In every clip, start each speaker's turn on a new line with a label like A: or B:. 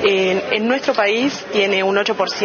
A: En nuestro país tiene un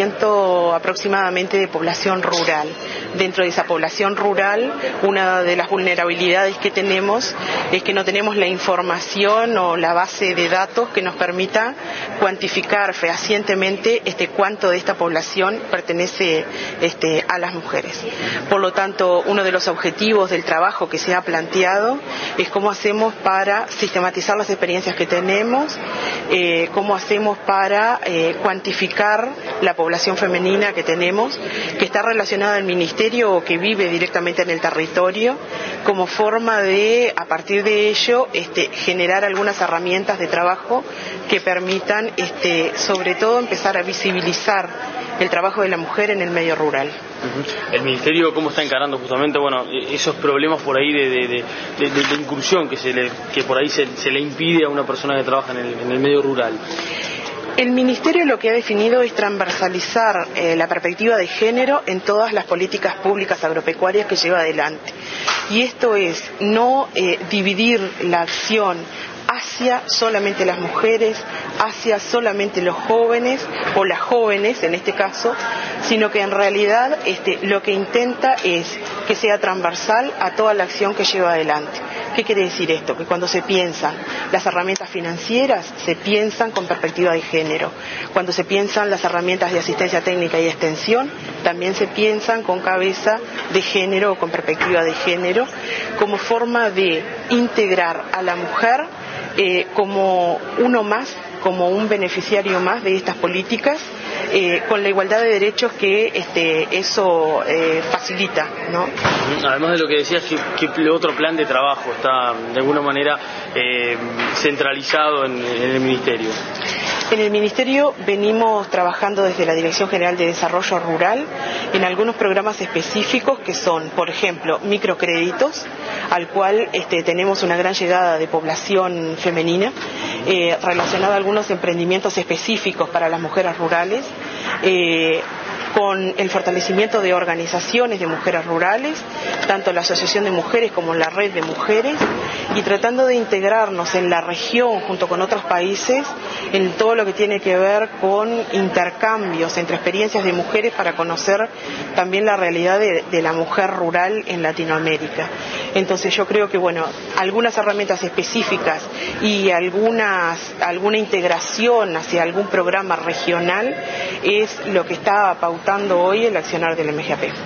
A: 8% aproximadamente de población rural. Dentro de esa población rural, una de las vulnerabilidades que tenemos es que no tenemos la información o la base de datos que nos permita cuantificar fehacientemente cuánto de esta población pertenece a las mujeres. Por lo tanto, uno de los objetivos del trabajo que se ha planteado es cómo hacemos para sistematizar las experiencias que tenemos, cómo hacemos para cuantificar la población femenina que tenemos, que está relacionada al ministerio o que vive directamente en el territorio, como forma de, a partir de ello, generar algunas herramientas de trabajo que permitan, sobre todo, empezar a visibilizar el trabajo de la mujer en el medio rural.
B: ¿El ministerio cómo está encarando justamente esos problemas por ahí de incursión que por ahí se le impide a una persona que trabaja en el medio rural?
A: El Ministerio lo que ha definido es transversalizar la perspectiva de género en todas las políticas públicas agropecuarias que lleva adelante. Y esto es no dividir la acción hacia solamente las mujeres, hacia solamente los jóvenes o las jóvenes en este caso, sino que en realidad lo que intenta es que sea transversal a toda la acción que lleva adelante. ¿Qué quiere decir esto? Que cuando se piensan las herramientas financieras, se piensan con perspectiva de género. Cuando se piensan las herramientas de asistencia técnica y extensión, también se piensan con cabeza de género o con perspectiva de género, como forma de integrar a la mujer como uno más, como un beneficiario más de estas políticas, con la igualdad de derechos que eso facilita, ¿no?
B: Además de lo que decías, ¿qué otro plan de trabajo está de alguna manera centralizado en el Ministerio?
A: En el Ministerio venimos trabajando desde la Dirección General de Desarrollo Rural en algunos programas específicos que son, por ejemplo, microcréditos, al cual tenemos una gran llegada de población femenina, relacionada a algunos emprendimientos específicos para las mujeres rurales, con el fortalecimiento de organizaciones de mujeres rurales, tanto la Asociación de Mujeres como la Red de Mujeres, y tratando de integrarnos en la región junto con otros países en todo lo que tiene que ver con intercambios entre experiencias de mujeres para conocer también la realidad de la mujer rural en Latinoamérica. Entonces yo creo que algunas herramientas específicas y alguna integración hacia algún programa regional es lo que está pautando hoy el accionar del MGAP.